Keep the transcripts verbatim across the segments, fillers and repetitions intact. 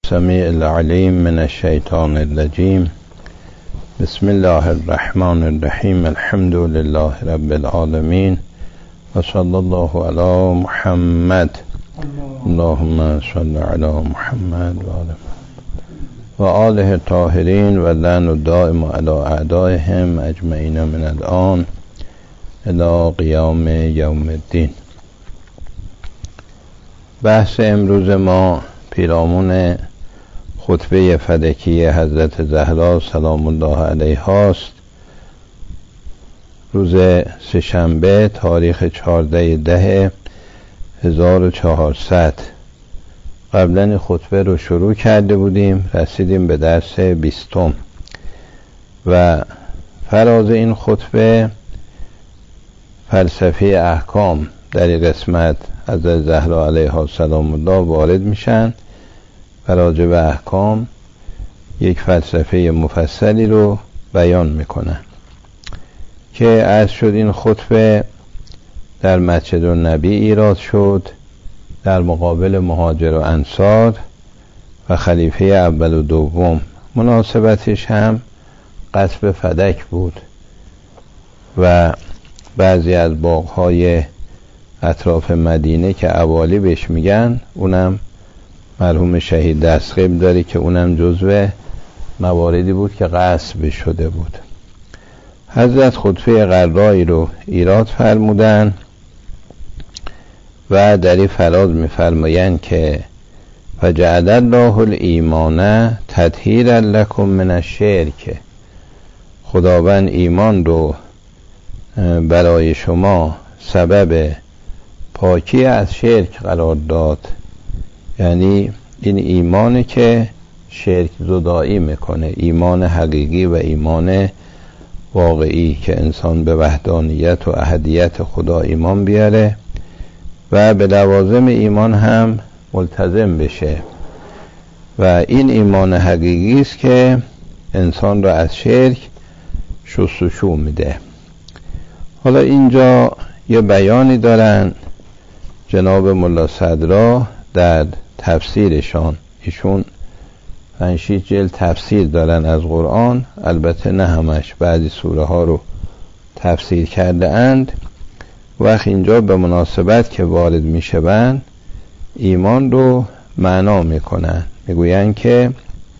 السمیع العلیم من الشیطان الرجیم. بسم الله الرحمن الرحیم. الحمد لله رب العالمین و صلی الله علی محمد. اللهم صل علی محمد و آل و آله الطاهرین و لعن الدائم علی اعدائهم اجمعین من الآن الی قیام یوم الدین. بحث امروز ما پیرامون خطبه فدکی حضرت زهرا سلام الله علیها است. روز سه‌شنبه تاریخ چهارده ده هزار و چهارصد. قبلا خطبه رو شروع کرده بودیم، رسیدیم به درس بیستم و فراز این خطبه فلسفه احکام در این قسمت حضرت زهرا علیها سلام الله وارد میشن و راجع به احکام یک فلسفه مفصلی رو بیان میکنن که عرض شد این خطبه در مسجد النبی ایراد شد در مقابل مهاجر و انصار و خلیفه اول و دوم. مناسبتش هم قصب فدک بود و بعضی از باغ‌های اطراف مدینه که عوالی بهش میگن، اونم مرحوم شهید دستقیب داره که اونم جزو مواردی بود که غصب شده بود. حضرت خطبه غرایی رو ایراد فرمودن و در این فراز میفرمایند که فجعل الله الایمان تطهیرا لکم من الشرک. خداوند ایمان رو برای شما سبب پاکی از شرک قرار داد، یعنی این ایمانی که شرک زدایی میکنه، ایمان حقیقی و ایمان واقعی که انسان به وحدانیت و احدیت خدا ایمان بیاره و به لوازم ایمان هم ملتزم بشه و این ایمان حقیقی است که انسان را از شرک شستشو میده. حالا اینجا یه بیانی دارن جناب ملا صدرا در تفسیرشان، ایشون پنج شش جلد تفسیر دارن از قرآن، البته نه همش، بعضی سوره ها رو تفسیر کرده اند. وقت اینجا به مناسبت که وارد می شوند ایمان رو معنا می کنن، می گوین که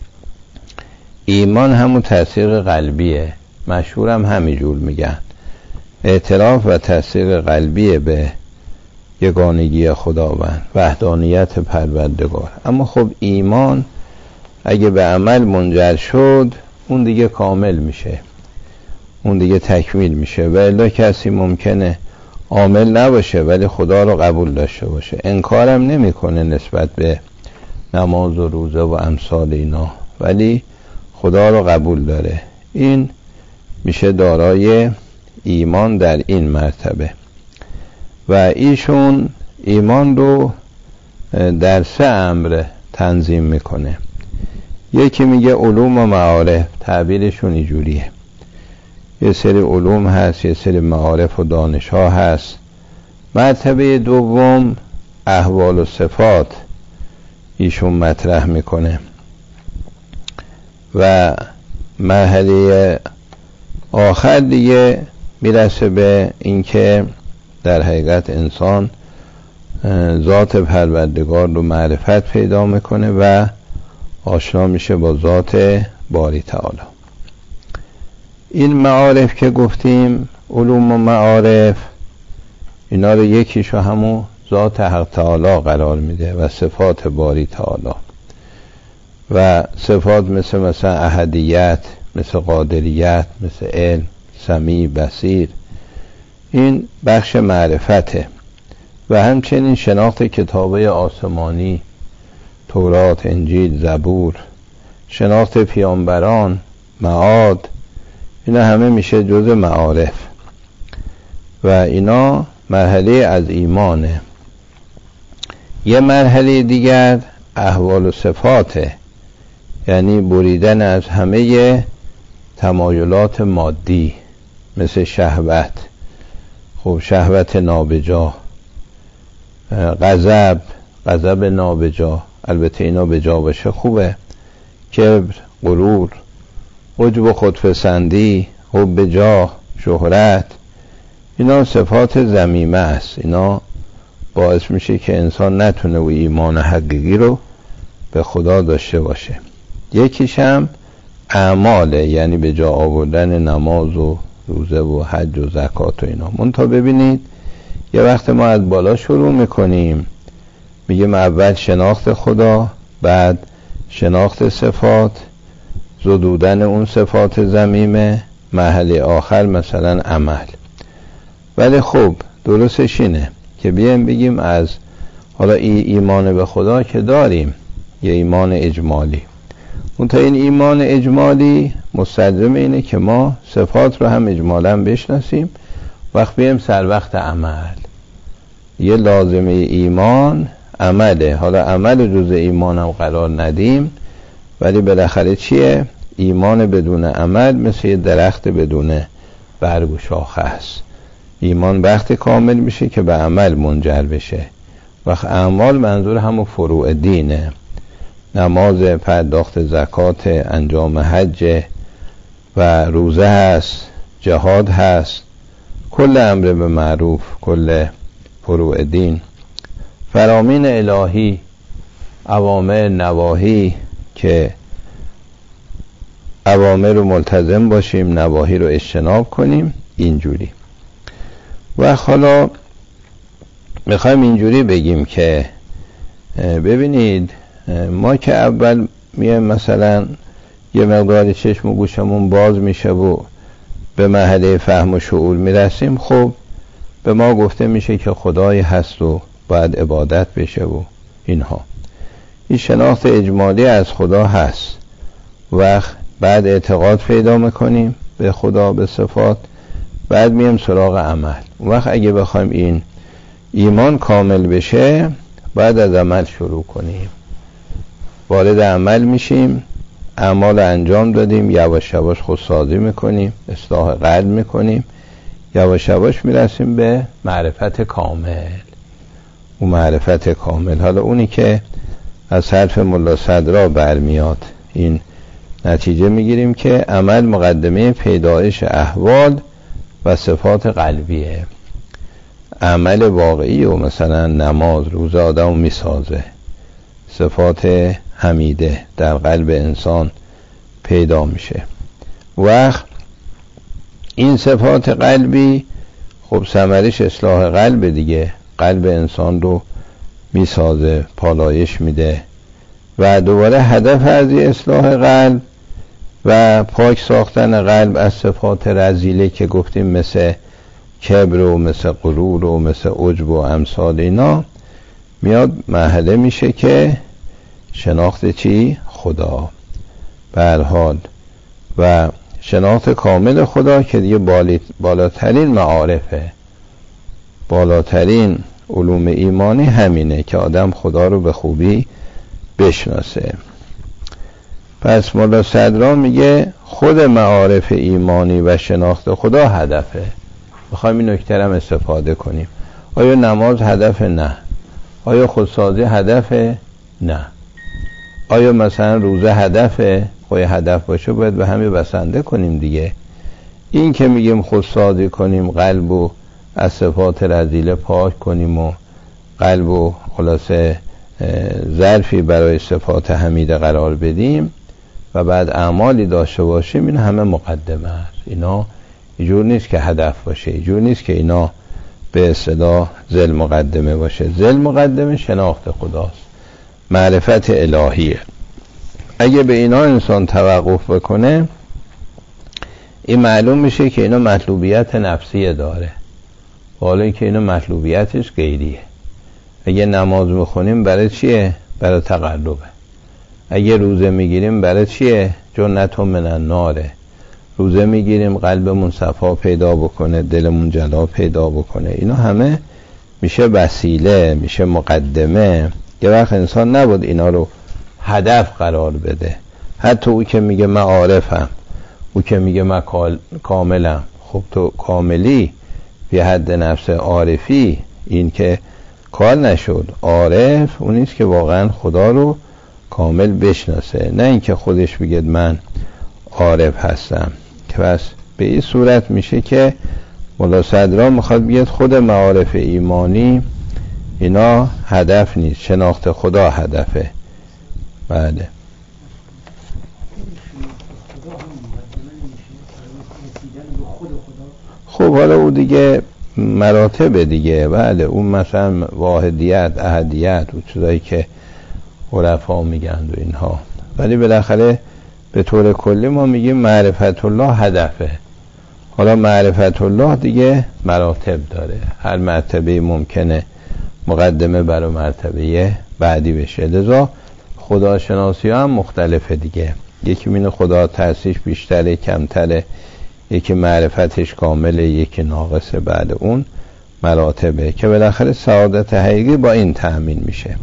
ایمان همون تأثیر قلبیه، مشهور هم همینجور میگن، اعتراف و تأثیر قلبیه به یگانگی خداوند، وحدانیت پروردگار. اما خب ایمان اگه به عمل منجر شد اون دیگه کامل میشه، اون دیگه تکمیل میشه. و الا کسی ممکنه عامل نباشه ولی خدا رو قبول داشته باشه، انکارم نمیکنه نسبت به نماز و روزه و امثال اینا، ولی خدا رو قبول داره، این میشه دارای ایمان در این مرتبه. و ایشون ایمان رو در سه امر تنظیم میکنه. یکی میگه علوم و معارف، تعبیرشون اینجوریه، یه سری علوم هست، یه سری معارف و دانش ها هست. مرتبه دوم احوال و صفات ایشون مطرح میکنه و مرحله آخر دیگه میرسه به اینکه در حقیقت انسان ذات پروردگار رو معرفت پیدا میکنه و آشنا میشه با ذات باری تعالی. این معارف که گفتیم، علوم و معارف، اینا رو یکیشو همون ذات حق تعالی قرار میده و صفات باری تعالی. و صفات مثل مثلا احدیت، مثل قادریت، مثل علم، سمیع، بصیر، این بخش معرفته. و همچنین شناخت کتابه آسمانی، تورات، انجیل، زبور، شناخت پیامبران، معاد، اینا همه میشه جزء معارف و اینا مرحله از ایمانه. یه مرحله دیگر احوال و صفاته، یعنی بریدن از همه تمایلات مادی مثل شهوت، خب شهوت نابجا، غضب، غضب نابجا، البته اینا به جا باشه خوبه، کبر، غرور، عجب و خودپسندی، حب جاه، شهرت، اینا صفات ذمیمه است. اینا باعث میشه که انسان نتونه و ایمان حقیقی رو به خدا داشته باشه. یکیش هم اعماله، یعنی به جا آوردن نماز و روزه و حج و زکات و اینا. منتها ببینید یه وقت ما از بالا شروع میکنیم، میگیم اول شناخت خدا، بعد شناخت صفات، زدودن اون صفات ذمیمه، مرحله آخر مثلا عمل. ولی خب درستش اینه که بیایم بگیم از حالا ای ایمان به خدا که داریم، یه ایمان اجمالی، اون تا این ایمان اجمالی مستلزم اینه که ما صفات رو هم اجمالا بشناسیم. وقت بیایم سر وقت عمل، یه لازمه ایمان عمله. حالا عمل جز ایمان هم قرار ندیم، ولی بالاخره چیه؟ ایمان بدون عمل مثل یه درخت بدون برگ و شاخه است. ایمان وقت کامل میشه که به عمل منجر بشه. وقت اعمال منظور همون فروع دینه، نماز، پرداخت زکات، انجام حج و روزه هست، جهاد هست، کل امر به معروف، کل فروع دین، فرامین الهی، اوامر، نواهی، که اوامر رو ملتزم باشیم، نواهی رو اجتناب کنیم. اینجوری. و حالا میخوایم اینجوری بگیم که ببینید ما که اول میایم مثلا یه مقدار چشم و گوشمون باز میشه و به مرحله فهم و شعور میرسیم، خب به ما گفته میشه که خدایی هست و باید عبادت بشه و اینها. این شناخت اجمالی از خدا هست. وقت بعد اعتقاد پیدا میکنیم به خدا، به صفات، بعد میم سراغ عمل. وقت اگه بخوایم این ایمان کامل بشه، بعد از عمل شروع کنیم، وارد عمل میشیم، اعمال انجام دادیم، یواش یواش خودسازی میکنیم، اصلاح قلب میکنیم، یواش یواش میرسیم به معرفت کامل. اون معرفت کامل، حالا اونی که از حرف ملا صدرا برمیاد، این نتیجه میگیریم که عمل مقدمه پیدایش احوال و صفات قلبیه. عمل واقعی و مثلا نماز، روزه آدم میسازه، صفات حمیده در قلب انسان پیدا میشه. وقت این صفات قلبی خب ثمرش اصلاح قلب دیگه، قلب انسان رو میسازه، پالایش میده. و دوباره هدف از اصلاح قلب و پاک ساختن قلب از صفات رذیله که گفتیم مثل کبر و مثل غرور و مثل عجب و امثال اینا، میاد مرحله میشه که شناخت چی؟ خدا. به هر حال و شناخت کامل خدا که دیگه بالاترین معارفه، بالاترین علوم ایمانی همینه که آدم خدا رو به خوبی بشناسه. پس مولا صدرا میگه خود معارف ایمانی و شناخت خدا هدفه. میخوایم این نکته هم استفاده کنیم. آیا نماز هدف؟ نه. آیا خودسازی هدف؟ نه. آیا مثلا روزه هدفه؟ خب هدف باشه باید به همه بسنده کنیم دیگه. این که میگیم خودسازی کنیم، قلب و از صفات رذیله پاک کنیم و قلب و خلاصه ظرفی برای صفات حمیده قرار بدیم و بعد اعمالی داشته باشیم، این همه مقدمه است. اینا اینجور نیست که هدف باشه، اینجور نیست که اینا به اصطلاح ذل مقدمه باشه. ذل مقدمه شناخت خداست، معرفت الهیه. اگه به اینا انسان توقف بکنه، این معلوم میشه که اینا مطلوبیت نفسیه داره، حالا که اینا مطلوبیتش غیریه. اگه نماز بخونیم برای چیه؟ برای تقربه. اگه روزه میگیریم برای چیه؟ جنتون من الناره. روزه میگیریم قلبمون صفا پیدا بکنه، دلمون جلا پیدا بکنه. اینا همه میشه وسیله، میشه مقدمه. یه وقت انسان نبود اینا رو هدف قرار بده. حتی او که میگه من عارفم، او که میگه من کاملم، خب تو کاملی به حد نفس عارفی، این که کار نشد. عارف اونیست که واقعا خدا رو کامل بشناسه، نه اینکه خودش بگید من عارف هستم. که پس به این صورت میشه که مولا صدرا میخواد بگید خود معارف ایمانی اینا هدف نیست، شناخت خدا هدفه. بله خب حالا او دیگه مراتب دیگه. بله اون مثلا واحدیت، احدیت و چیزایی که عرفا میگن و اینها، ولی بالاخره به طور کلی ما میگیم معرفت الله هدفه. حالا معرفت الله دیگه مراتب داره، هر مرتبه ممکنه مقدمه برای مرتبه بعدی بشه. لذا خداشناسی هم مختلفه دیگه، یکی مینه خدا تأثیرش بیشتره کمتره، یکی معرفتش کامله، یکی ناقصه. بعد اون مراتبه که بالاخره سعادت حقیقی با این تأمین میشه.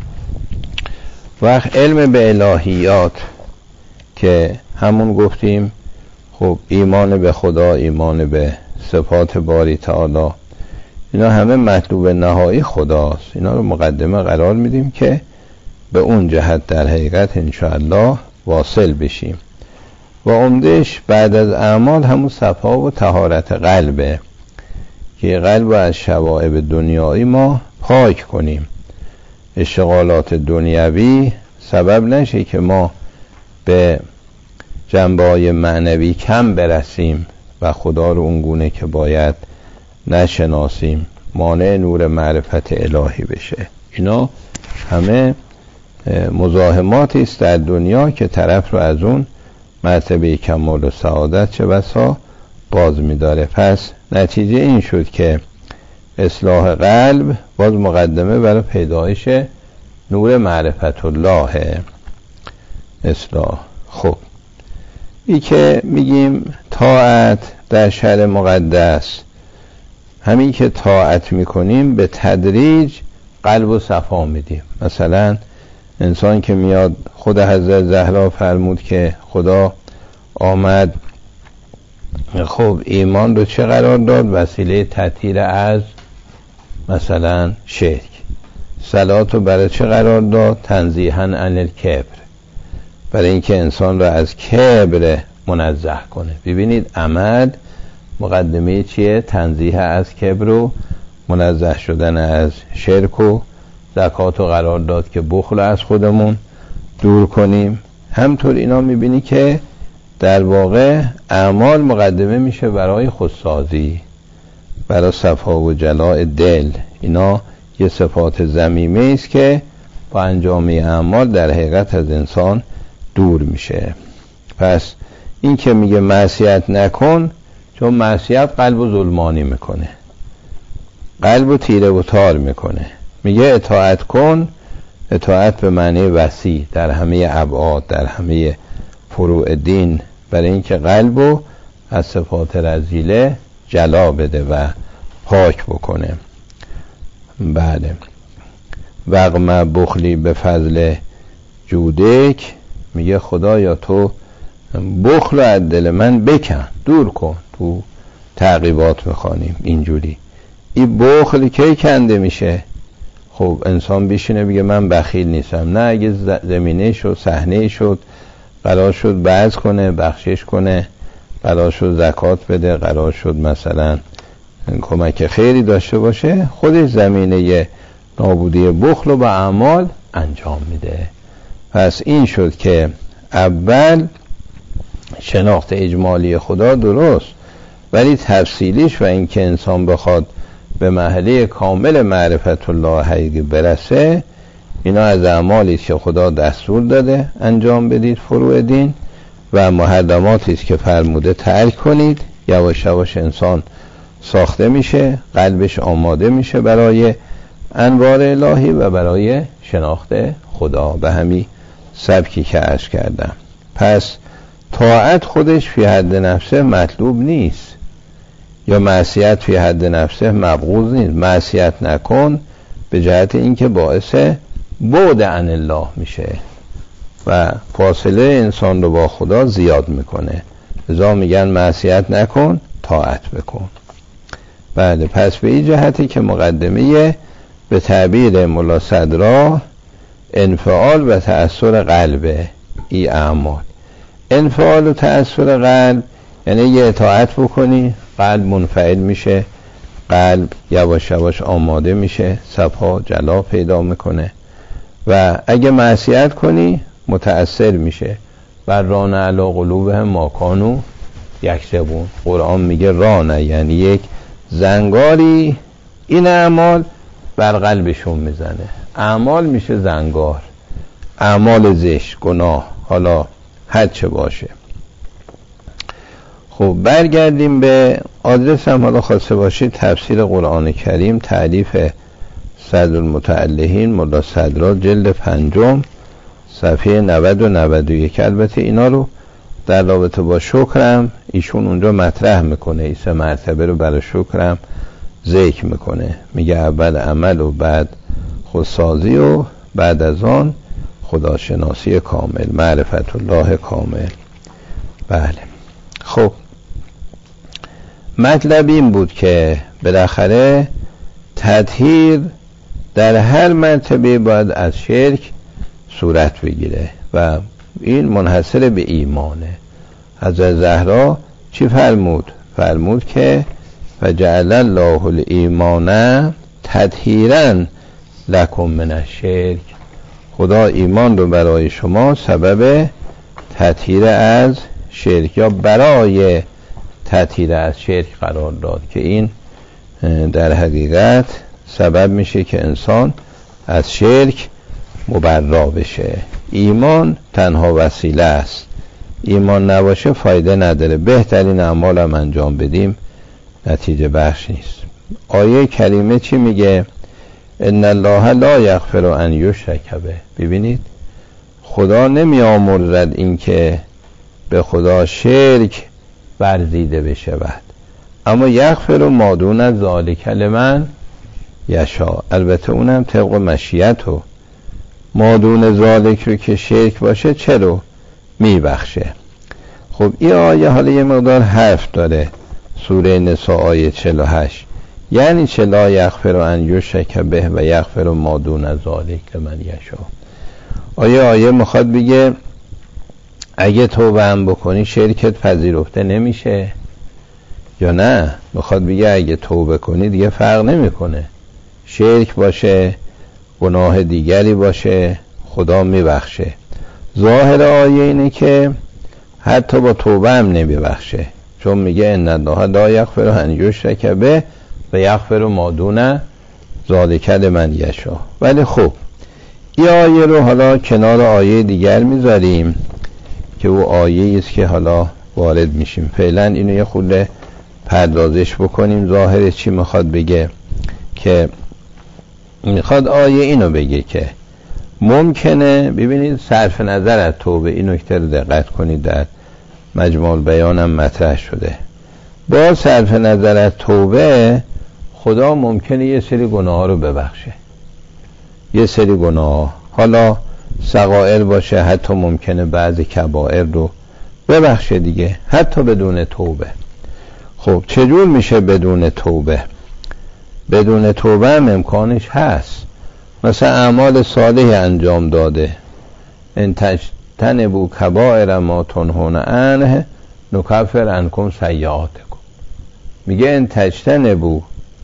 وقت علم به الهیات که همون گفتیم خب ایمان به خدا، ایمان به صفات باری تعالی، اینا همه مطلوب نهایی خداست. اینا رو مقدمه قرار میدیم که به اون جهت در حقیقت انشاءالله واصل بشیم. و عمدهش بعد از اعمال همون صفا و طهارت قلبه که قلب رو از شوائب دنیایی ما پاک کنیم، اشتغالات دنیوی سبب نشه که ما به جنبه‌های معنوی کم برسیم و خدا رو اونگونه که باید نشناسیم، مانع نور معرفت الهی بشه. اینا همه مزاحماتی است در دنیا که طرف رو از اون مرتبه کمال و سعادت چه بسا باز می‌داره. پس نتیجه این شد که اصلاح قلب باز مقدمه برای پیدایش نور معرفت الله اصلاح. خب ای که میگیم طاعت در شرع مقدس، همین که طاعت میکنیم به تدریج قلب و صفا میدیم. مثلا انسان که میاد، خود حضرت زهرا فرمود که خدا آمد خب ایمان رو چه قرار داد؟ وسیله تطهیر از مثلا شرک. صلات رو برای چه قرار داد؟ تنزیها عن الکبر، برای اینکه انسان رو از کبر منزه کنه. ببینید عمل مقدمه چیه؟ تنزیه از کبر و منزه شدن از شرک. و زکات رو قرار داد که بخل از خودمون دور کنیم. همطور اینا میبینی که در واقع اعمال مقدمه میشه برای خودسازی، برای صفا و جلاء دل. اینا یه صفات ذمیمه است که با انجام اعمال در حقیقت از انسان دور میشه. پس این که میگه معصیت نکن، چون معصیت قلب و ظلمانی میکنه، قلب و تیره و تار میکنه. میگه اطاعت کن، اطاعت به معنی وسیع در همه ابعاد، در همه فروع دین، برای اینکه قلبو از صفات رذیله جلا بده و پاک بکنه. بله وقم بخلی به فضل جودک، میگه خدایا تو بخل رو از دل من بکن، دور کن. تو تعقیبات میخوانیم اینجوری. این بخل کی کنده میشه؟ خب انسان بیشینه بگه من بخیل نیستم. نه، اگه زمینه شد، صحنه شد، قرار شد بعض کنه، بخشش کنه، قرار شد زکات بده، قرار شد مثلا کمک خیری داشته باشه، خودش زمینه نابودی بخل رو به اعمال انجام میده. پس این شد که اول شناخت اجمالی خدا درست، ولی تفصیلیش و اینکه انسان بخواد به مرحله کامل معرفت الله حقیقی برسه، اینا از اعمالی است که خدا دستور داده انجام بدید فروع دین، و محرماتی است که فرموده ترک کنید. یواش یواش انسان ساخته میشه، قلبش آماده میشه برای انوار الهی و برای شناخت خدا، به همین سبکی که عرض کردم. پس طاعت خودش فی حد نفسه مطلوب نیست، یا معصیت فی حد نفسه مبغوض نیست. معصیت نکن به جهت اینکه باعث بعد عن الله میشه و فاصله انسان رو با خدا زیاد میکنه. لذا میگن معصیت نکن، طاعت بکن. بله، پس به این جهتی که مقدمه به تعبیر ملا صدرا انفعال و تأثیر قلبه ای اعمال. انفعال و تأثیر قلب یعنی یه اطاعت بکنی قلب منفعل میشه، قلب یواش یواش آماده میشه، صفا جلا پیدا میکنه، و اگه معصیت کنی متأثر میشه. بر ران علی قلوبهم ما کانوا یکسبون. قرآن میگه رانه یعنی یک زنگاری این اعمال بر قلبشون میزنه. اعمال میشه زنگار، اعمال زشت، گناه، حالا هر چه باشه. خب برگردیم به آدرس هم حالا خواسته باشید تفسیر قرآن کریم تألیف صدر المتعلهین ملا صدرا جلد پنجم صفحه نود و نود و یک. البته اینا رو در رابطه با شکرم ایشون اونجا مطرح میکنه، این سه مرتبه رو برای شکرم ذکر میکنه. میگه اول عمل و بعد خودسازی و بعد از آن خداشناسی کامل، معرفت الله کامل. بله خب مطلب این بود که بالاخره تطهیر در هر مرتبه باید از شرک صورت بگیره و این منحصر به ایمانه. حضرت زهرا چی فرمود؟ فرمود که فجعل الله الایمان تطهیرا لکم من الشرک. خدا ایمان رو برای شما سبب تطهیر از شرک یا برای تطهیر از شرک قرار داد، که این در حقیقت سبب میشه که انسان از شرک مبرا بشه. ایمان تنها وسیله است، ایمان نباشه فایده نداره. بهترین اعمال هم انجام بدیم نتیجه بخش نیست. آیه کریمه چی میگه؟ ان الله لا یغفر ان یشرک به. ببینید خدا نمی آمرزد این که به خدا شرک ورزیده بشود، اما یغفر ما دون ذلک لمن یشاء. البته اونم طبق مشیت و ما دون ذالک رو که شرک باشه چرا میبخشه. خب این آیه حالا یه مقدار حرف داره. سوره نساء آیه چهل و هشت یعنی چه لا یغفر ان یشرک به و یغفر ما دون ذالک لمن یشاء. آیه آیه میخواد بگه اگه توبه هم بکنی شرکت پذیرفته نمیشه، یا نه میخواد بگه اگه توبه کنی دیگه فرق نمیکنه، شرک باشه گناه دیگری باشه خدا میبخشه. ظاهر آیه اینه که حتی با توبه هم نمیبخشه، چون میگه ان الله لا یغفر ان یشرک به و یغفر ما دون ذلک لمن یشاء. ولی خب این آیه رو حالا کنار آیه دیگر میذاریم که او آیه است که حالا وارد میشیم. فعلا اینو یه خورده پردازش بکنیم. ظاهر چی میخواد بگه؟ که میخواد آیه اینو بگه که ممکنه، ببینید صرف نظر از توبه، این نکته رو دقت کنید در مجموع بیانم مطرح شده، با صرف نظر از توبه خدا ممکنه یه سری گناه رو ببخشه، یه سری گناه حالا صغائر باشه، حتی ممکنه بعضی کبائر رو ببخشه دیگه، حتی بدون توبه. خب چجور میشه بدون توبه؟ بدون توبه هم امکانش هست. مثلا اعمال صالح انجام داده، ان تجتنبوا کبائر ما تنهون عنه نکفر عنکم سیئاتکم. میگه ان تجتنبوا،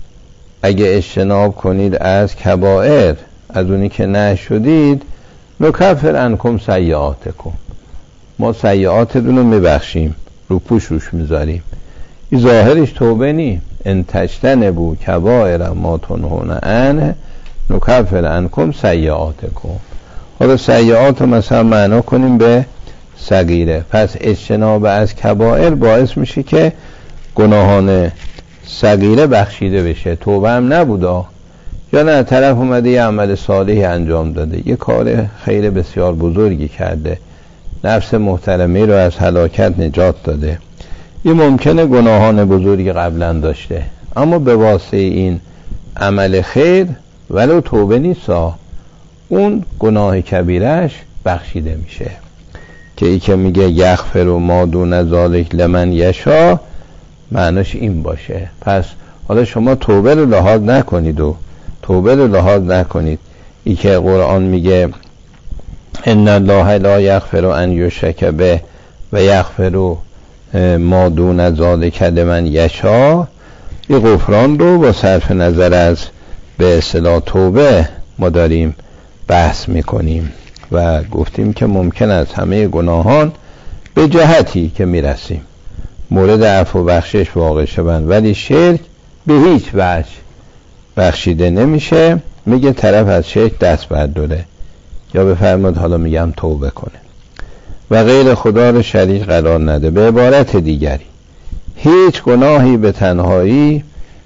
اگه اجتناب کنید از کبائر، از اونی که نشدید، نکفر عنکم سیئاتکم، ما سیئاتتون رو میبخشیم، رو پوش روش میذاریم. این ظاهرش توبه نی. ان تجتنبوا کبائر ما تنهون عنه نکفر عنکم سیئاتکم. حالا سیئات رو مثلا معنا کنیم به صغیره، پس اجتناب از کبائر باعث میشه که گناهان صغیره بخشیده بشه. توبه هم نبودا، یا نه طرف اومده یه عمل صالحی انجام داده، یه کار خیر بسیار بزرگی کرده، نفس محترمه رو از هلاکت نجات داده، این ممکنه گناهان بزرگی قبلا داشته، اما به واسطه این عمل خیر ولو توبه نیستا، اون گناه کبیرش بخشیده میشه. که ای که میگه یغفر ما دون ذلک لمن یشاء، معناش این باشه. پس حالا شما توبه رو لحاظ نکنید و توبه رو لحاظ نکنید. ای که قرآن میگه ان الله لا یغفر ان یشرک به و یغفر ما دون ذلک لمن یشاء، این غفران رو با صرف نظر از به اصطلاح توبه ما داریم بحث میکنیم و گفتیم که ممکن است همه گناهان به جهتی که میرسیم مورد عفو و بخشش واقع شوند، ولی شرک به هیچ وجه بخشیده نمیشه. میگه طرف از شرک دست برداره یا بفرماد حالا میگم توبه کنه و غیر خدا رو شریک قرار نده. به عبارت دیگری هیچ گناهی به تنهایی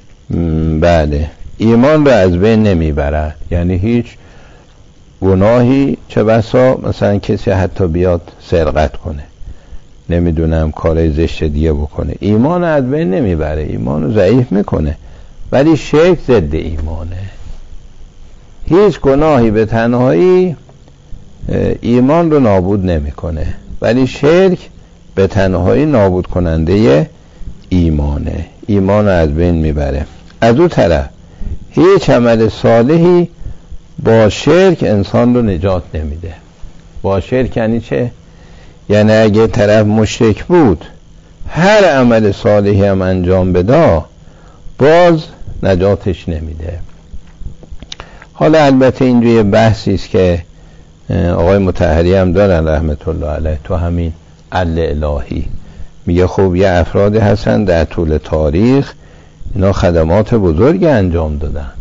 بله ایمان رو از بین نمیبرد. یعنی هیچ گناهی، چه بسا مثلا کسی حتی بیاد سرقت کنه، نمیدونم کار زشت دیگه بکنه، ایمان از بین نمیبره، ایمان رو ضعیف میکنه، ولی شرک ضد ایمانه. هیچ گناهی به تنهایی ایمان رو نابود نمیکنه، ولی شرک به تنهایی نابود کننده ایمانه، ایمان رو از بین میبره. از اون طرف هیچ عمل صالحی با شرک انسان رو نجات نمیده. با شرک یعنی چه؟ یعنی اگه طرف مشرک بود هر عمل صالحی هم انجام بده باز نجاتش نمیده. حالا البته اینجا یه بحثی است که آقای مطهری هم دارن رحمت الله علیه تو همین عدل الهی، میگه خب یه افرادی هستن در طول تاریخ اینا خدمات بزرگی انجام دادن.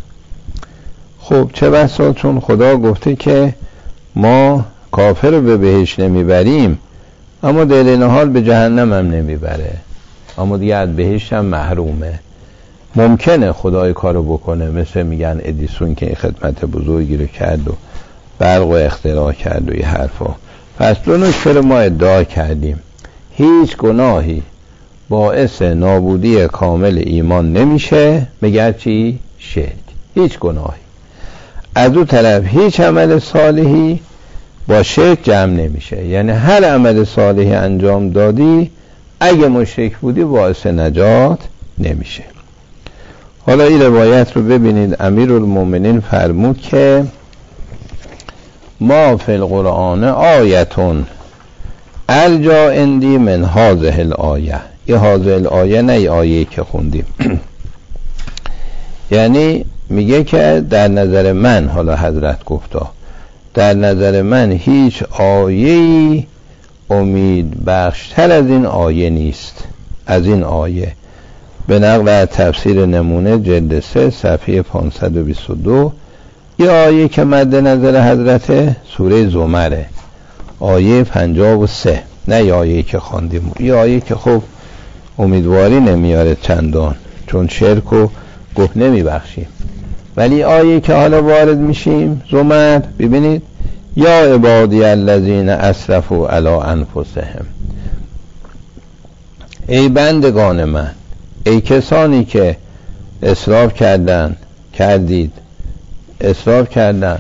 خب چه بسا چون خدا گفته که ما کافر رو به بهشت نمیبریم، اما در این حال به جهنم هم نمیبره، اما دیگه از بهشت هم محرومه. ممکنه خدای کارو بکنه، مثل میگن ادیسون که خدمت بزرگی رو کرد و برق و اختراع کرد و این حرفا. پس دو نکته رو ما ادعا کردیم: هیچ گناهی باعث نابودی کامل ایمان نمیشه مگر چی؟ شرک. هیچ گناهی. از اون طرف هیچ عمل صالحی با شرک جمع نمیشه، یعنی هر عمل صالحی انجام دادی اگه مشرک بودی باعث نجات نمیشه. حالا این روایت رو ببینید. امیرالمومنین فرمود که ما فی القرآن آیتون ارجا اندی من هذه الآیه. این هذه الآیه نه ای آیه که خوندیم یعنی میگه که در نظر من، حالا حضرت گفتا، در نظر من هیچ آیه‌ای امید بخشتر از این آیه نیست، از این آیه. به نقل از تفسیر نمونه جلد سه صفحه پانصد و بیست و دو، یه آیه که مد نظر حضرت سوره زمره، آیه پنجاه و سه، نه یه آیه که خواندیم. یه آیه که خب امیدواری نمیاره چندان، چون شرک و گفت نمیبخشیم. ولی آیه که حالا وارد میشیم زمر، ببینید: یا عبادی الذین اسرفوا علی انفسهم. ای بندگان من، ای کسانی که اسراف کردن کردید اسراف کردن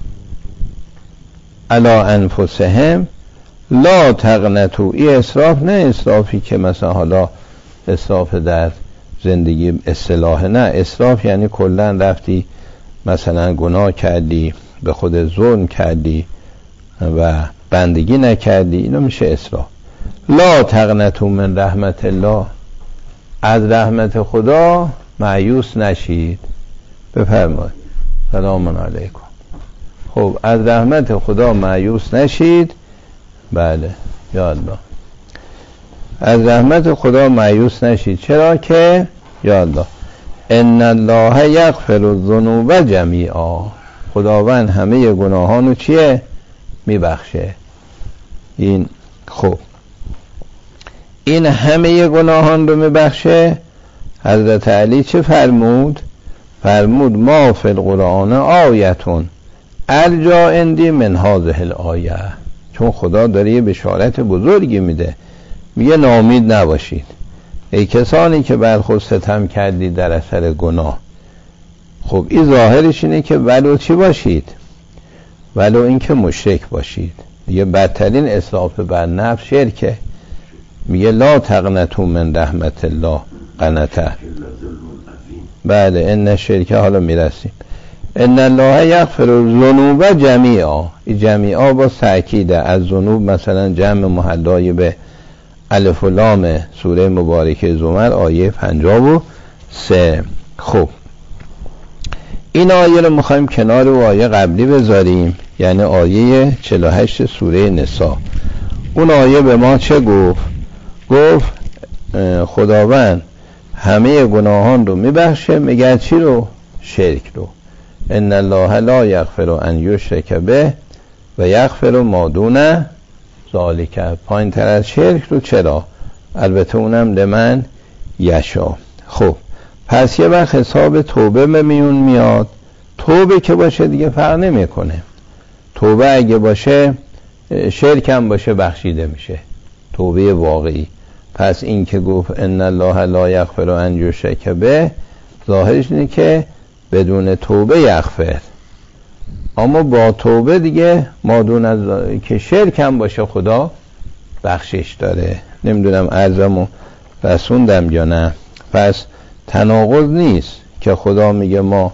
علی انفسهم لا تقنطوا. این اسراف نه اسرافی که مثلا حالا اسراف در زندگی اصطلاح، نه، اسراف یعنی کلا رفتی مثلا گناه کردی، به خود ظلم کردی و بندگی نکردی، اینو میشه اسراف. لا تقنطوا من رحمت الله. از رحمت خدا مایوس نشید. بفرمایید. سلام علیکم. خب از رحمت خدا مایوس نشید. بله یا الله. از رحمت خدا مایوس نشید. چرا که یا الله ان الله یغفر الذنوب جمیعا. خداوند همه گناهانو چیه؟ میبخشه. این خب این همه گناهان رو میبخشه. حضرت علی چه فرمود؟ فرمود ما فی القرآن آیتون ارجا اندی من هذه الآیه. چون خدا داره یه بشارت بزرگی میده، میگه ناامید نباشید ای کسانی که بر خود ستم کردید در اثر گناه. خب این ظاهرش اینه که ولو چی باشید؟ ولو اینکه مشرک باشید. دیگه بدترین اسراف بر نفس شرکه. میگه لا تقنطوا من رحمت الله قنطه. بله ان شرکه. حالا میرسیم. ان الله یغفر الذنوب جمیعا، این جمیعا با تأکید از ذنوب، مثلا جمع محلای به الف و لام سوره مبارکه زمر آیه پنجاه و سه. خب این آیه رو میخوایم کنار و آیه قبلی بذاریم، یعنی آیه چهل و هشت سوره نساء. اون آیه به ما چه گفت؟ گفت خداوند همه گناهان رو میبخشه، مگر چی رو؟ شرک رو. ان الله لا یغفر ان یشرک به و یغفر ما دون ذالک، پایین تر از شرک رو. چرا؟ البته اونم لمن یشا. خب پس یه وقت حساب توبه به میون میاد. توبه که باشه دیگه فرق نمیکنه. توبه اگه باشه، شرک هم باشه، بخشیده میشه، توبه واقعی. پس این که گفت ان الله لا یغفر ان یشرک به، ظاهرش اینه که بدون توبه یغفر، اما با توبه دیگه مادون از که شرک هم باشه خدا بخشش داره. نمیدونم عرضمو رسوندم یا نه. پس تناقض نیست که خدا میگه ما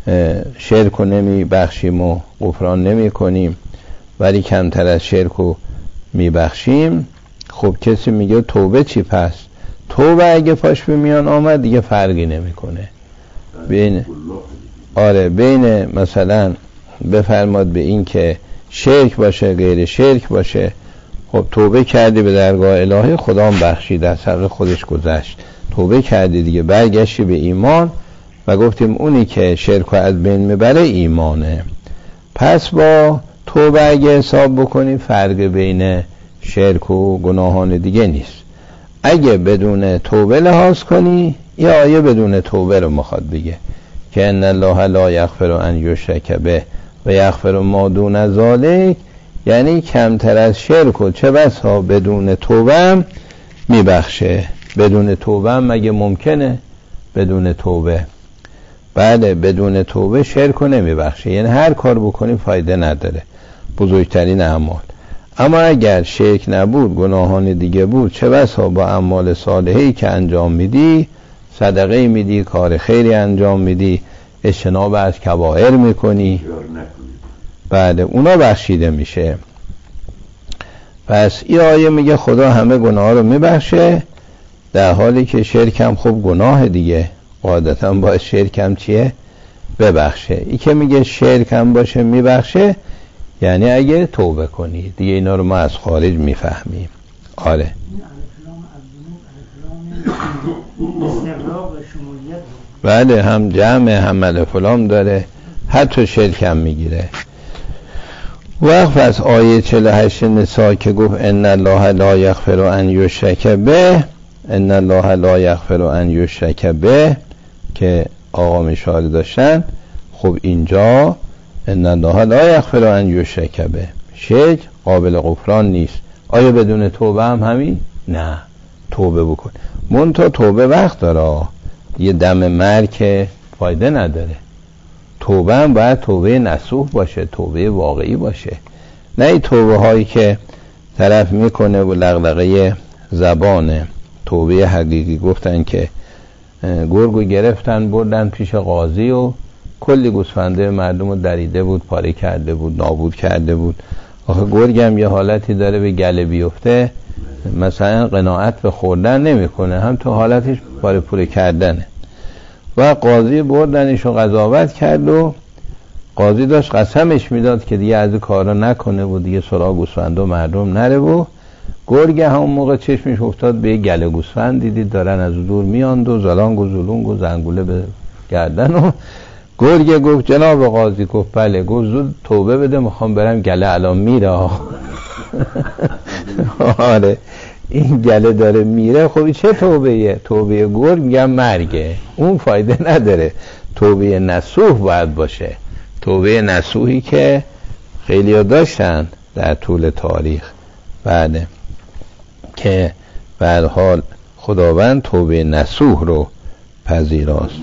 شرک رو نمی بخشیم و غفران نمی کنیم ولی کمتر از شرک رو می بخشیم. خب کسی میگه توبه چی؟ پس توبه اگه پاش به میان آمد دیگه فرقی نمی کنه بین آره بین مثلا بفرماد به این که شرک باشه غیر شرک باشه. خب توبه کردی به درگاه الهی، خدا هم بخشید، از حق خودش گذشت. توبه کردی دیگه، برگشتی به ایمان و گفتیم اونی که شرک رو از بین میبره ایمانه. پس با توبه اگه حساب بکنی فرق بین شرک و گناهان دیگه نیست. اگه بدون توبه لحاظ کنی، یه آیه بدون توبه رو میخواد بگه که ان الله لا یغفر ان یشرک به و یغفر ما دون ذالک، یعنی کمتر از شرک و چه بسا بدون توبه هم میبخشه. بدون توبه هم مگه ممکنه؟ بدون توبه بله بدون توبه شرک رو نمیبخشه، یعنی هر کار بکنی فایده نداره، بزرگترین اعمال. اما اگر شرک نبود، گناهان دیگه بود، چه بسا با اعمال صالحی که انجام میدی، صدقه میدی، کار خیری انجام میدی، اجتناب از کبائر میکنی، بله اونا بخشیده میشه. پس این آیه میگه خدا همه گناه رو میبخشه، در حالی که شرک هم خب گناه دیگه، قاعدتا باید شرک هم چیه؟ ببخشه. این که میگه شرک هم باشه میبخشه، یعنی اگه توبه کنی دیگه. اینا رو ما از خارج میفهمیم. آره بله هم جمع هم الف لام داره، حتی شرک هم میگیره. وقت از آیه چهل و هشت نساء که گفت ان الله لا یغفر ان یشرک به، ان الله لا یغفر ان یشرک به که آقا مشاهده داشتن. خب اینجا ان الله لا یغفر ان یشرک به، شرک قابل غفران نیست. آیا بدون توبه هم همین؟ نه، توبه بکن. منتها توبه وقت داره، یه دم مرگ فایده نداره. توبه هم باید توبه نصوح باشه، توبه واقعی باشه، نه این توبه هایی که طرف میکنه و لغلقه زبانه. توبه حقیقی گفتن که گرگو گرفتن بردن پیش قاضی و کلی گوسفنده مردم رو دریده بود، پاره کرده بود، نابود کرده بود. آخه گرگم یه حالتی داره به گله بیفته، مثلا قناعت به خوردن نمیکنه، هم تو حالتش پاره پوره کردنه. و قاضی بردنش و قضاوت کرد و قاضی داشت قسمش میداد که دیگه از این کارا نکنه و دیگه سراغ گوسفند و مردم نره. و گرگ همون موقع چشمش افتاد به گله گوسفند، دیدید دارن از دور میاند و زلانگ و زلونگ و زنگوله به گردن. و گرگ گفت جناب قاضی، گفت بله. گفت زود توبه بده، میخوام برم گله الان میره. آره این گله داره میره. خب چه توبهیه؟ توبه گرگ میگم مرگه، اون فایده نداره. توبه نصوح باید باشه، توبه نصوحی که خیلی ها داشتن در طول تاریخ. بله که به هر حال خداوند توبه نصوح رو پذیراست.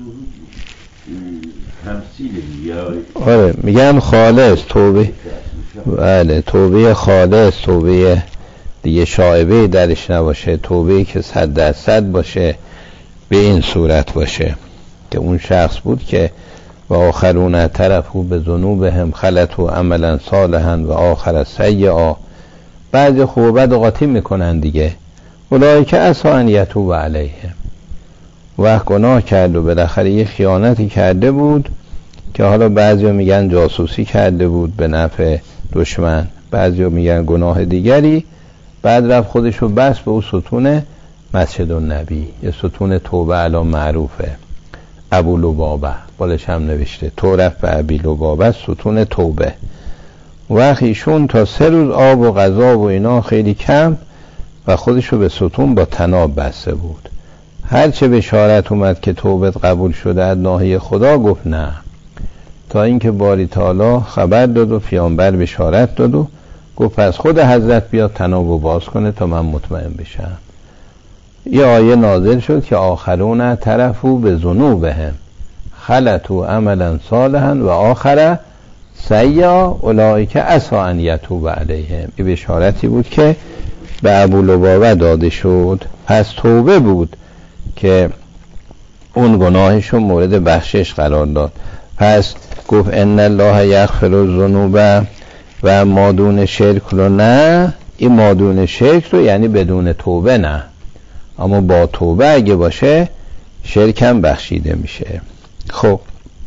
آره میگن خالص توبه، بله توبه خالص، توبه دیگه شایبه درش نباشه، توبه که صد درصد باشه، به این صورت باشه که اون شخص بود که و آخرون اعترفوا بذنوبهم خلطوا عملا صالحا و آخر سیئا. بعضی خوب و بد قاطی میکنن دیگه. اولئک عسی ان یتوب علیهم. و گناه کرد و بالاخره یه خیانتی کرده بود که حالا بعضی میگن جاسوسی کرده بود به نفع دشمن، بعضی میگن گناه دیگری. بعد رفت خودشو بس به اون ستون مسجد النبی، یه ستون توبه الان معروفه، ابو لبابه بالش هم نوشته تو رفت به ابی لبابه ستون توبه. وقت ایشون تا سه روز آب و غذا و اینا خیلی کم و خودشو به ستون با طناب بسته بود. هرچه بشارت اومد که توبت قبول شده از ناحیه خدا گفت نه، تا اینکه باری تعالی خبر داد و پیامبر بشارت داد و گفت پس خود حضرت بیاد طنابو باز کنه تا من مطمئن بشم. یه آیه نازل شد که آخرون اعترفوا بذنوبهم خلطوا عملا صالحا و آخر سیئا اولئک عسی ان یتوب علیهم. این بشارتی بود که به ابو لبابه داده شد. پس توبه بود که اون گناهشون مورد بخشش قرار داد. پس گفت ان الله یغفر الذنوب و مادون شرک رو نه، این مادون شرک رو یعنی بدون توبه نه، اما با توبه اگه باشه شرک هم بخشیده میشه. خب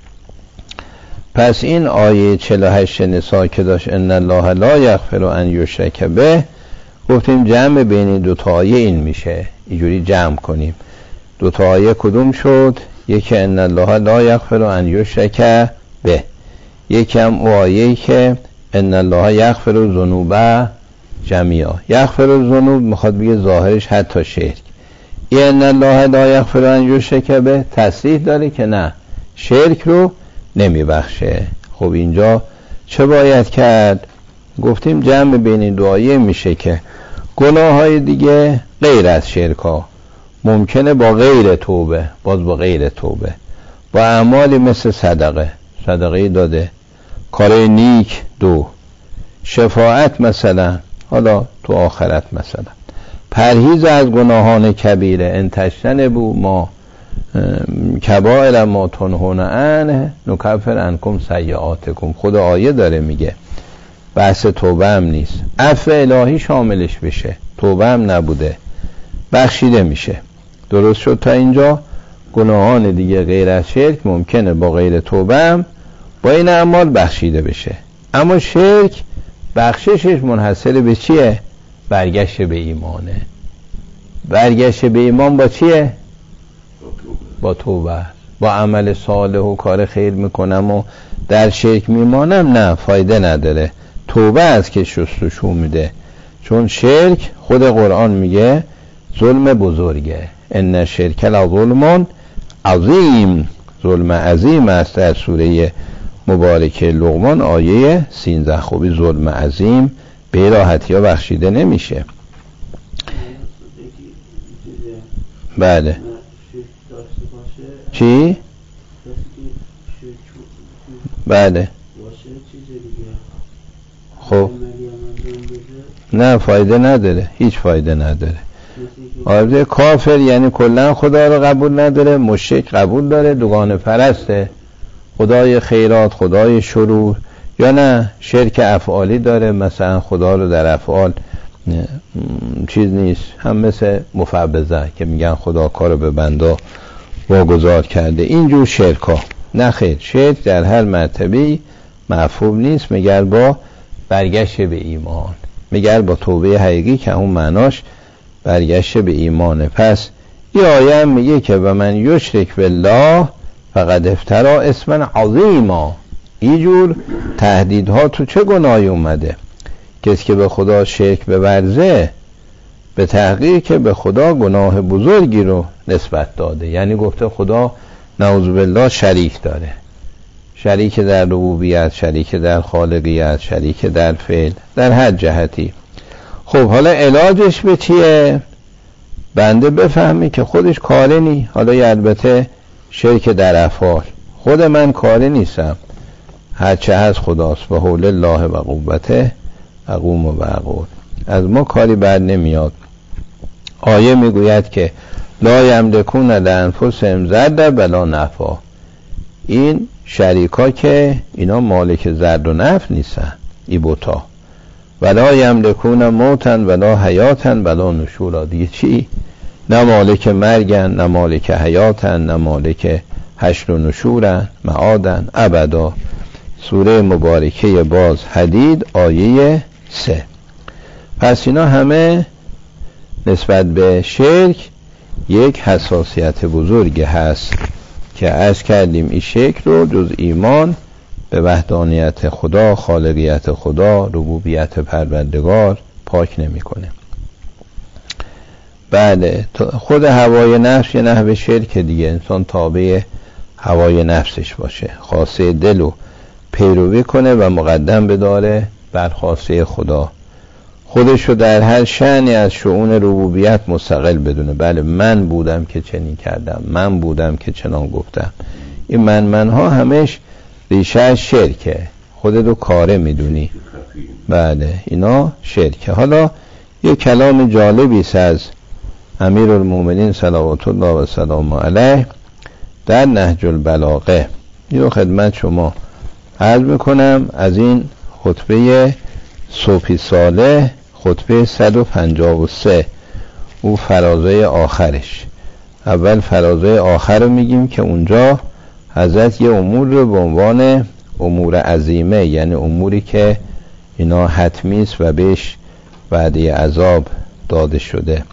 پس این آیه چهل و هشت نساء که داشت ان الله لا یغفر ان یشرک به، گفتیم جمع بین دو تا آیه این میشه، اینجوری جمع کنیم. دو تا آیه کدوم شد؟ یکی ان الله لا یغفر ان یشرک به، یکی هم او آیه‌ای که ان الله یغفر الذنوب جمیعا. یغفر الذنوب میخواد بگه ظاهرش حتی شرک. ان الله لا یغفر ان یشرک به تصریح داره که نه، شرک رو نمیبخشه. خب اینجا چه باید کرد؟ گفتیم جمع بین این دو آیه میشه که گناه های دیگه غیر از شرک ها ممکنه با غیر توبه، باز با غیر توبه، با اعمالی مثل صدقه، صدقه داده، کار نیک دو، شفاعت مثلا، حالا تو آخرت مثلا، پرهیز از گناهان کبیره، انتشتن بو ما کبائر ما تنهون عنه نکفر عنکم سیئاتکم. خود آیه داره میگه، بحث توبه هم نیست، عفو الهی شاملش بشه، توبه هم نبوده، بخشیده میشه. درست شد تا اینجا؟ گناهان دیگه غیر از شرک ممکنه با غیر توبه هم با این اعمال بخشیده بشه، اما شرک بخششش منحصر به چیه؟ برگشت به ایمانه. برگشت به ایمان با چیه؟ با توبه. با عمل صالح و کار خیر میکنم و در شرک میمانم، نه، فایده نداره. توبه است که شستشو میده، چون شرک خود قرآن میگه ظلم بزرگه، ان شرک لظلم عظیم، ظلم عظیم است. در سوره مبارکه لقمان آیه سیزده. خوبی ظلم عظیم به راحتی ها بخشیده نمیشه. بله. چی؟ بله. خب نه، فایده نداره، هیچ فایده نداره. آره، کافر یعنی کلا خدا رو قبول نداره، مشرک قبول داره، دوگانه پرسته، خدای خیرات، خدای شرور، یا نه شرک افعالی داره، مثلا خدا رو در افعال چیز نیست، هم مثل مفوضه که میگن خدا کارو به بنده واگذار کرده، اینجور شرک ها. نه خیر، شرک در هر مرتبه‌ای مفهوم نیست مگر با برگشت به ایمان، مگر با توبه حقیقی که اون معناش برگشت به ایمانه. پس این آیه هم میگه که و من یشرک بالله فقد افترا اسما عظیما. اینجور تهدیدها تو چه گناهی اومده؟ کسی که به خدا شرک بورزه به تحقیق که به خدا گناه بزرگی رو نسبت داده، یعنی گفته خدا نعوذ بالله شریک داره، شریک در ربوبیت، شریک در خالقیت، شریک در فعل، در هر جهتی. خب حالا علاجش به چیه؟ بنده بفهمی که خودش کاره نی. حالا یه البته شرک در افعال، خود من کاره نیستم، هرچه هست خداست، و حول الله و قوته اقوم و اقول، از ما کاری بر نمیاد. آیه میگوید که لا یملکون لانفسهم ضرا ولا نفعا. این شریکا که اینا مالک زرد و نفت نیستن، ای بوتا، ولا یملکون موتن ولا حیاتن ولا نشورا. دیگه چی؟ نه مالک مرگن، نه مالک حیاتن، نه مالک حشر و نشورن، معادن ابدا. سوره مبارکه باز حدید آیه سه. پس اینا همه نسبت به شرک یک حساسیت بزرگی هست که عرض کردیم این شرک رو جز ایمان به وحدانیت خدا، خالقیت خدا، ربوبیت پروردگار پاک نمی‌کنه. بله، خود هوای نفس یه نحو شرک دیگه، انسان تابع هوای نفسش باشه، خاصه دل رو پیروی کنه و مقدم بداره بر خاصه خدا، خودش رو در هر شأنی از شؤون ربوبیت مستقل بدونه. بله من بودم که چنین کردم، من بودم که چنان گفتم. این من منها همش ریشه شرکه، خودت رو کاره میدونی. بله اینا شرکه. حالا یه کلام جالبی است از امیرالمومنین صلوات الله و سلام علیه در نهج البلاغه، اینو خدمت شما عرض میکنم. از این خطبه صوفی صالح، خطبه صد و پنجاه و سه، او فرازه آخرش. اول فرازه آخر رو میگیم که اونجا حضرت یه امور رو به عنوان امور عظیمه، یعنی اموری که اینا حتمی است و بهش وعده عذاب داده شده،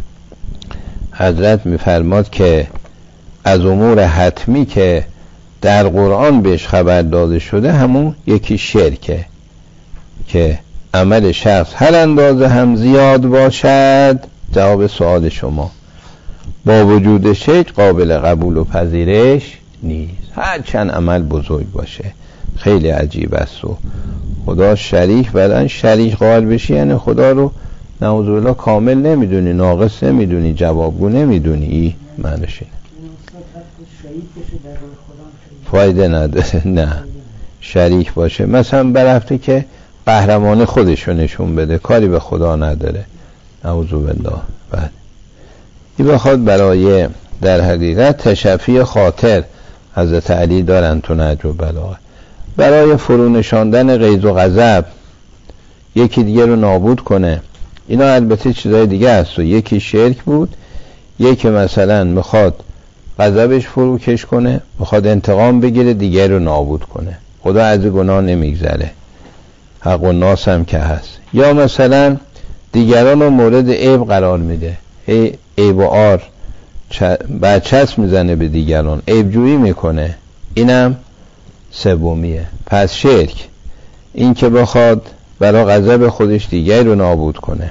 حضرت میفرماد که از امور حتمی که در قرآن بهش خبر داده شده همون یکی شرکه، که عمل شخص هر اندازه هم زیاد باشد، جواب سوال شما، با وجود شرک قابل قبول و پذیرش نیست، هر چند عمل بزرگ باشه. خیلی عجیب است. و خدا شریک، بعدن شریک قائل بشی یعنی خدا رو نعوذ بالله کامل نمیدونی، ناقص نمیدونی، جوابگو نمیدونی. معنیش اینه فایده نداره. نه شریک باشه، مثلا برفته که قهرمانی خودشو نشون بده، کاری به خدا نداره، نعوذ بالله. بعد این بخواد برای در حقیقت تشفی خاطر حضرت علی دارن تو نهج البلاغه، برای فرو نشاندن غیظ و غضب یکی دیگه رو نابود کنه. اینا البته چیزای دیگه هست، و یکی شرک بود، یکی مثلا میخواد غضبش فرو کش کنه، میخواد انتقام بگیره، دیگه رو نابود کنه. خدا از گناه نمیگذره، حق و ناس هم که هست. یا مثلا دیگران رو مورد عیب قرار میده، عیب و عار برچسب میزنه به دیگران، عیب جویی میکنه. اینم سومیه. پس شرک این که بخواد برای غضب خودش دیگر رو نابود کنه،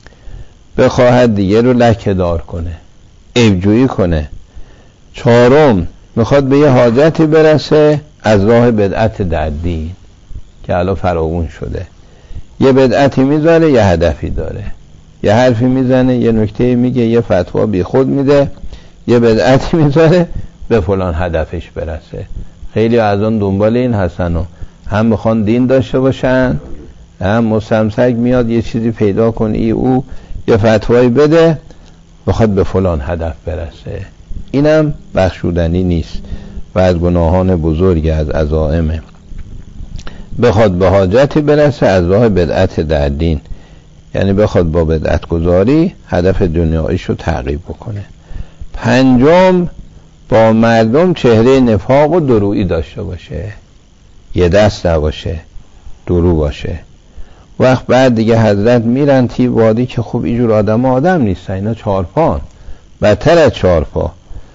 بخواهد دیگر رو لکه دار کنه، عیب جویی کنه. چهارم میخواد به یه حاجتی برسه از راه بدعت در دین که الان فراوون شده، یه بدعتی میذاره، یه هدفی داره، یه حرفی میزنه، یه نکته میگه، یه فتوا بی خود میده، یه بدعتی میذاره به فلان هدفش برسه. خیلی از اون دنبال این هستن و هم میخوان دین داشته باشن، هم مستمسک میاد یه چیزی پیدا کنه ای او یه فتوایی بده بخواد به فلان هدف برسه. اینم بخشودنی نیست و از گناهان بزرگی از عزائمه. بخواد به حاجتی برسه از راه بدعت در دین، یعنی بخواد با بدعت گذاری هدف دنیاییش رو تعقیب بکنه. پنجم با مردم چهره نفاق و درویی داشته باشه، یه دست نباشه، درو باشه. وقت بعد دیگه حضرت میرن تی وادی که خوب اینجور آدم آدم نیستن، اینا چارپان، بدتر از چارپا.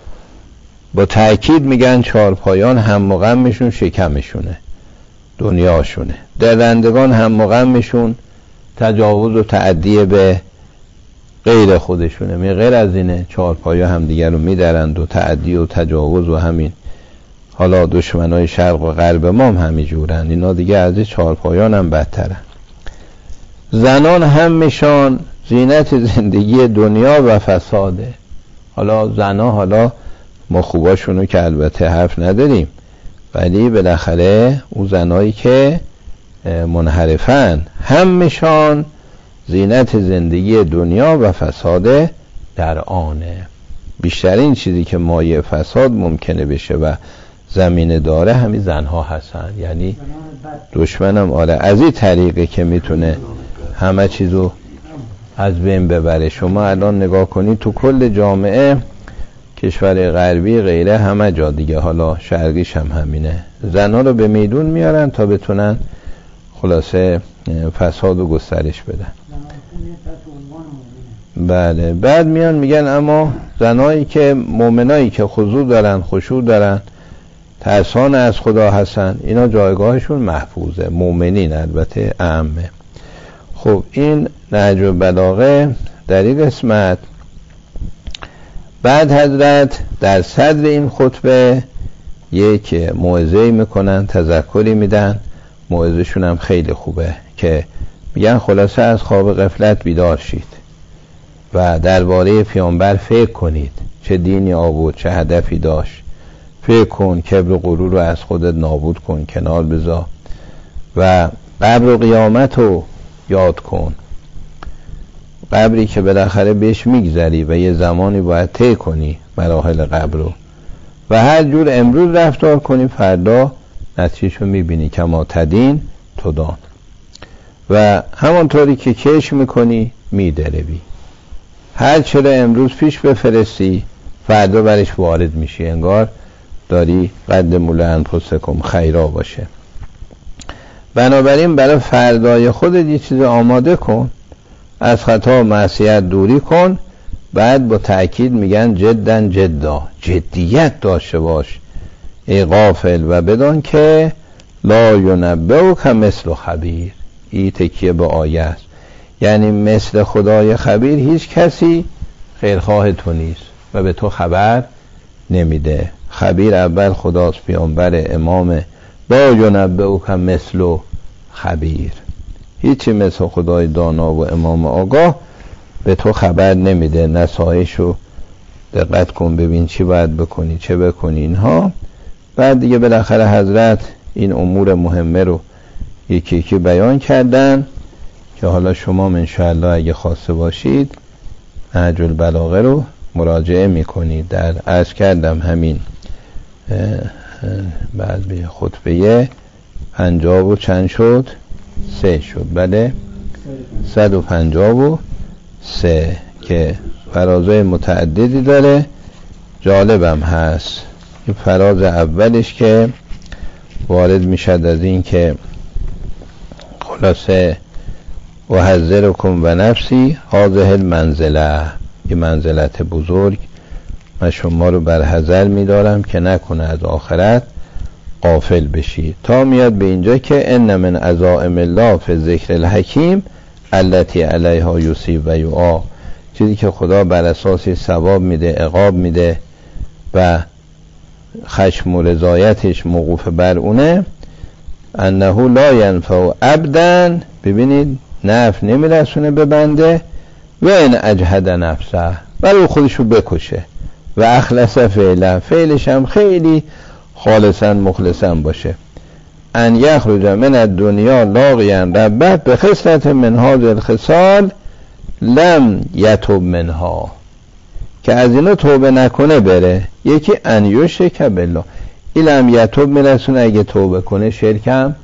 با تأکید میگن چارپایان هم مغمشون شکمشونه، دنیاشونه. درندگان هم مغمشون تجاوز و تعدیه به غیر خودشونه. می غیر از اینه چارپایا هم دیگر رو میدرند و تعدی و تجاوز و همین. حالا دشمنای شرق و غرب ما هم همی جورن، اینا دیگه از چارپایان هم بدترن. زنان هم میشان زینت زندگی دنیا و فساده. حالا زنا، حالا ما خوباشونو که البته حرف نداریم، ولی بالاخره اون زنایی که منحرفن هم میشان زینت زندگی دنیا و فساد در آنه. بیشترین چیزی که مایه فساد ممکنه بشه و زمینه داره همین زنها هستن، یعنی دشمنم آره از این طریقه که میتونه همه چیزو از بین ببره. شما الان نگاه کنید تو کل جامعه کشور غربی غیره همه جا دیگه، حالا شرقیش هم همینه، زنها رو به میدون میارن تا بتونن خلاصه فساد و گسترش بدن. بله بعد میان میگن اما زنایی که مؤمنایی که خضوع دارن خشوع دارن ترسان از خدا هستن اینا جایگاهشون محفوظه، مؤمنین البته عامه. خب این نهج البلاغه در این قسمت. بعد حضرت در صدر این خطبه یک موعظه میکنن، تذکری میدن، موعظه‌شون هم خیلی خوبه که میگن خلاصه از خواب غفلت بیدار شید و درباره پیامبر فکر کنید، چه دینی آورد، چه هدفی داشت، فکر کن، کبر و غرور رو از خودت نابود کن، کنار بذار و قبر و قیامت رو یاد کن، قبری که بالاخره بهش میگذری و یه زمانی باید طی کنی مراحل قبر رو و هر جور امروز رفتار کنی فردا نتیجهشو میبینی، کما تدین تدان، و همانطوری که کش میکنی میدروی، هر چرا امروز پیش بفرستی فردا برش وارد میشی، انگار داری قدموا لانفسکم خیرا باشه. بنابراین برای فردای خودت یه چیز آماده کن، از خطا و معصیت دوری کن. بعد با تأکید میگن جدن جدا، جدیت داشته باش ای غافل و بدان که لا ینبئک مثل خبیر. این تکیه به آیه است، یعنی مثل خدای خبیر هیچ کسی خیرخواه تو نیست و به تو خبر نمیده. خبیر اول خداست، پیامبر، امام. لا ینبئک مثل خبیر، هیچی مثل خدای دانا و امام آگاه به تو خبر نمیده. نصایحشو دقت کن ببین چی باید بکنی چه بکنی اینها. بعد دیگه بالاخره حضرت این امور مهمه رو یکی یکی بیان کردن که حالا شما انشاءالله اگه خواسته باشید نهج البلاغه رو مراجعه میکنید. در عرض کردم همین بعد به خطبه پنجاه و چند شد سه شد، بله صد و پنجاه و سه که فرازهای متعددی داره. جالبم هست این فراز اولش که وارد میشد از این که خلاصه و حذرکم و نفسی هذه المنزله، این منزلت بزرگ، من شما رو بر حذر میدارم که نکنه از آخرت غافل بشید، تا میاد به اینجا که ان من عزائم الله فی ذکر الحکیم التی علیها یصیب و یعاق، چیزی که خدا بر اساس ثواب میده عقاب میده و خشم و رضایتش موقوف بر اونه. انه لا ینفع عبدا، ببینید نفع نمیرسونه به بنده، و این اجهد نفسه، برای خودشو بکشه، و اخلص فعلا، فعلش هم خیلی خالصا مخلصا باشه. ان یخرج من الدنیا لاقیا ربه به خصلت من هذه الخصال لم یتوب منها، که از اینا توبه نکنه بره. یکی ان یشرک بالله، این لم یتوب میرسونه اگه توبه کنه شرکم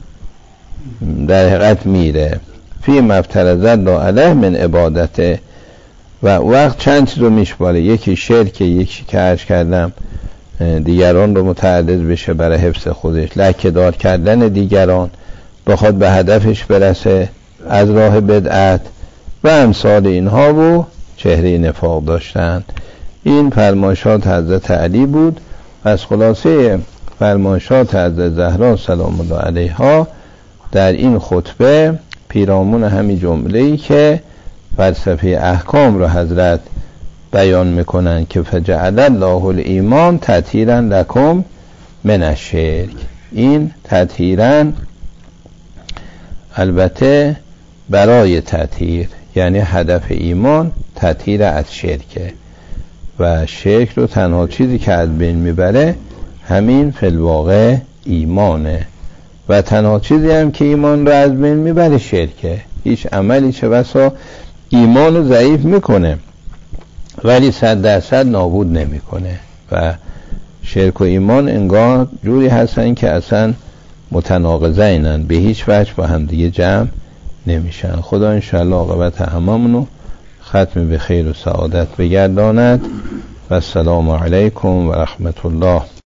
در حقیقت میره. فی مفترض الله علیه من عبادته، و وقت چند چیز رو میشماره، یکی شرک، یکی که عرض کردم دیگران رو متعدد بشه برای حفظ خودش، لکه دار کردن دیگران بخواد به هدفش برسه از راه بدعت و امثال اینها و چهره نفاق داشتن. این فرمایشات حضرت علی بود. از خلاصه فرمایشات حضرت زهرا سلام الله علیها در این خطبه پیرامون همین جمله‌ای که فلسفه احکام رو حضرت بیان میکنن که فجعل الله الایمان تطهیرا لکم من الشرک. این تطهیرا البته برای تطهیر، یعنی هدف ایمان تطهیر از شرکه، و شرک رو تنها چیزی که از بین میبره همین فی الواقع ایمانه، و تنها چیزی هم که ایمان رو از بین میبره شرکه. هیچ عملی چه بسا ایمان رو ضعیف میکنه ولی صد درصد نابود نمیکنه، و شرک و ایمان انگار جوری هستن که اصلا متناقضینن، به هیچ وجه با هم دیگه جمع نمیشن. خدا انشاءالله عاقبت هممونو ختم به خیر و سعادت بگرداند و السلام علیکم و رحمت الله.